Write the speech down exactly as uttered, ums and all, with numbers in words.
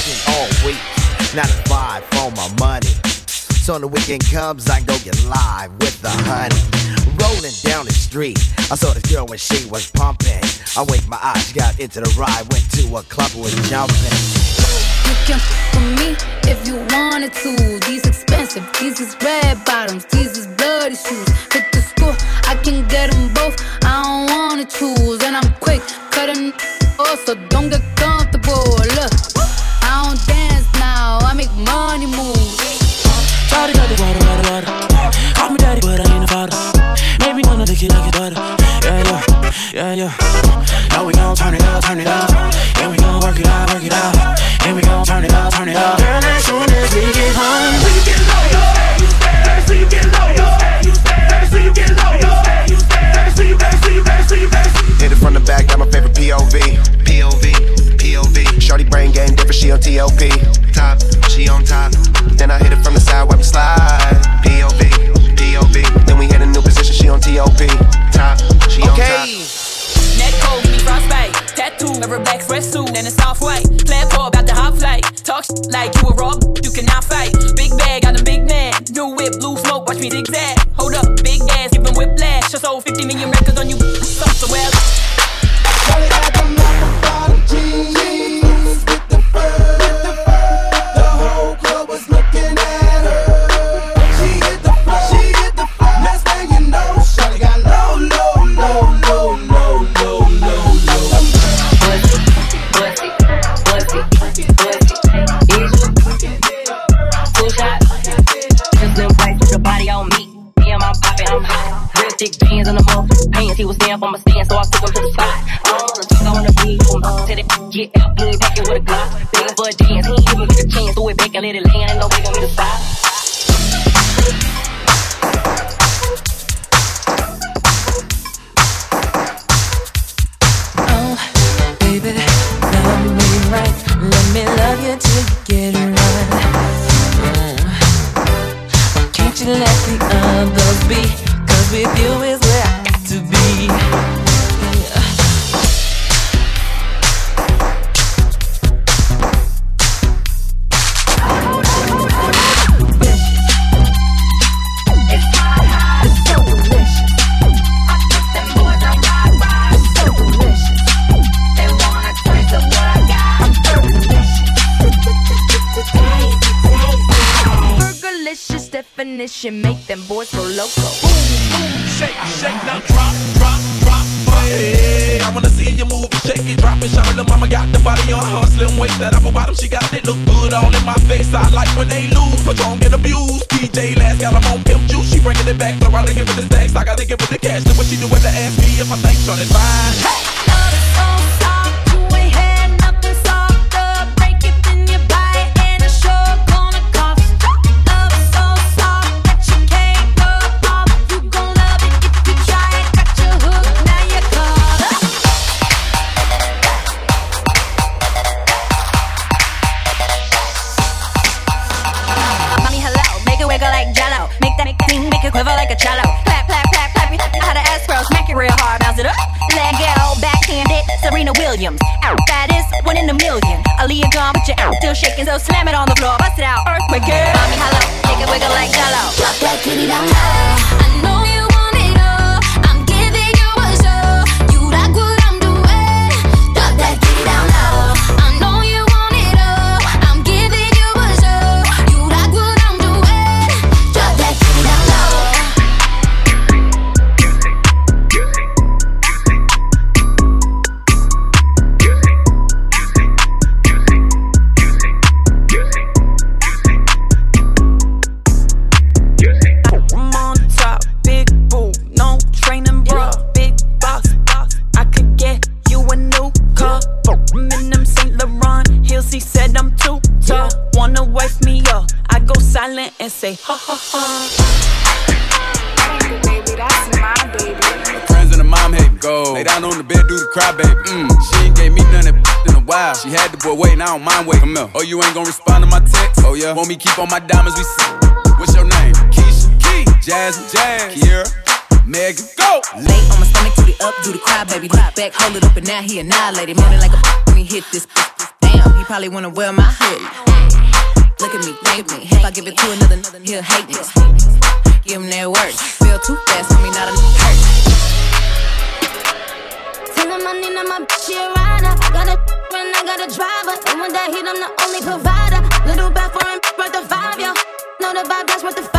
working all week, nine to five for my money. So when the weekend comes, I go get live with the honey. Rolling down the street, I saw this girl when she was pumping. I winked my eyes, she got into the ride, went to a club and was jumping. You can f with me if you wanted to. These expensive, these is red bottoms, these is bloody shoes. Hit the school, I can get them both, I don't wanna choose. And I'm quick, cutting off, so don't get comfortable. Look, I don't dance now, I make money move. Shawty got the water, water, water. Call me daddy, but I ain't a father. Maybe wanna lick it like a butter. Yeah, yeah, yeah, yeah. Now we gon' turn it up, turn it up. Yeah, we gon' work it out, work it out. Yeah, we gon' turn it up, turn it up. Girl, as soon as we get home, so you get low, yo. Let me see you get low, yo. Let me see you get low, yo. Let me see you, let me see you, let me see you, let me see you. Hit it from the back, got my favorite P O V. P O V, P O V. Shorty brain game different, she on T O P. Top, she on top. Then I hit it from the side, wipe the slide. P O V, P O V. Then we hit a new position, she on T O P. Top, she on top. Neck cold, give me frostbite. Tattoo, a black fresh suit, and it's off white. Play a ball, about the hot flight. Talk shit like you a rob, you cannot fight. Big bag, got a big man. New whip, blue smoke, watch me zigzag. Hold up, big ass, give him whiplash. I sold fifty million records on you, so well. Shawty got them like a bottle jeans with the fur. The whole club was looking at her. She hit the floor, she hit the floor. Next thing you know, shawty got low, low, low, low, low, low, low, low. Pussy, pussy, pussy, pussy. Two shots, just little white, put your body on me. Me and my poppy, I'm hot. Real thick jeans on the motherfucking pants. He was stand for my stand, so I took him to the spot. I don't wanna talk, I wanna be from uh, till it get out, good back with a Glock. Begging for a dance, he ain't even get a chance. Throw it back and let it land, ain't no big on me to stop. oh, baby, love me right. Let me love you till you get it right. Mm. Can't you let the others be? Cause with you is where I got to be. Yeah. Definition, make them boys go loco. Boom, boom, shake, shake, now drop, drop, drop. Hey, I wanna see you move and shake it, drop it, shine. Little mama got the body on her slim waist. That upper bottom, she got it look good all in my face. I like when they lose, but don't get abused. D J last got them on pimp juice. She bringing it back, so I give it the stacks. I gotta give it the cash. Then what she do with the ask me if I think so, that's fine. Hey. Love is so soft, you ain't had nothing softer. Break it, then you buy it, and it's sure gonna cost. Love is so soft that you can't go off. You gon' love it if you try it. Got your hook, now you caught up. Mommy, hello, make it wiggle like Jello. Make that thing, make it quiver like a cello. Clap, clap, clap, clap it. I had an ass smack it real hard, bounce it up. Leg out, backhanded, Serena Williams. Out, baddest, one in a million. Aaliyah gone, but you're out, still shaking, so slam it on the floor, bust it out, earthquake, girl. Mommy, hello, make it wiggle like Jello. Drop that kitty down low. I know you want it all. I'm giving you a show. You like what I'm doing. Drop that kitty down low. I know you want it all. I'm giving you a show. You like what I'm doing. Drop that kitty down low. I'm on top, big boo, no training, bro. Big boss, I could get you a new car. I'm in them Saint Laurent heels, he said I'm too tall. Wanna wife me up, I go silent and say ha ha ha. Baby, that's my baby. Friends and the mom hate me. Go. Lay down on the bed, do the cry, baby. Mm. She ain't gave me none of that in a while. She had the boy waiting, I don't mind waiting. Come here. Oh, you ain't gon' respond to my text? Oh, yeah. Want me keep on my diamonds, we see. What's your name? Keisha, Key, Jazz, Jazz, Kiera, Megan, go. Lay on my stomach, do the up, do the cry, baby. Look back, hold it up, and now he annihilated. Moaning like a when he hit this, this, this. Damn, he probably wanna wear my hoodie. Look at me, think of me. If I give it to another, he'll hate me. Give him that work. Feel too fast for me, not a hurt. Tell him I need my bitch, she a rider. Got a friend, I got a driver. And when that hit, I'm the only provider. Little back for him, worth the vibe, yo. Know the vibe, that's worth the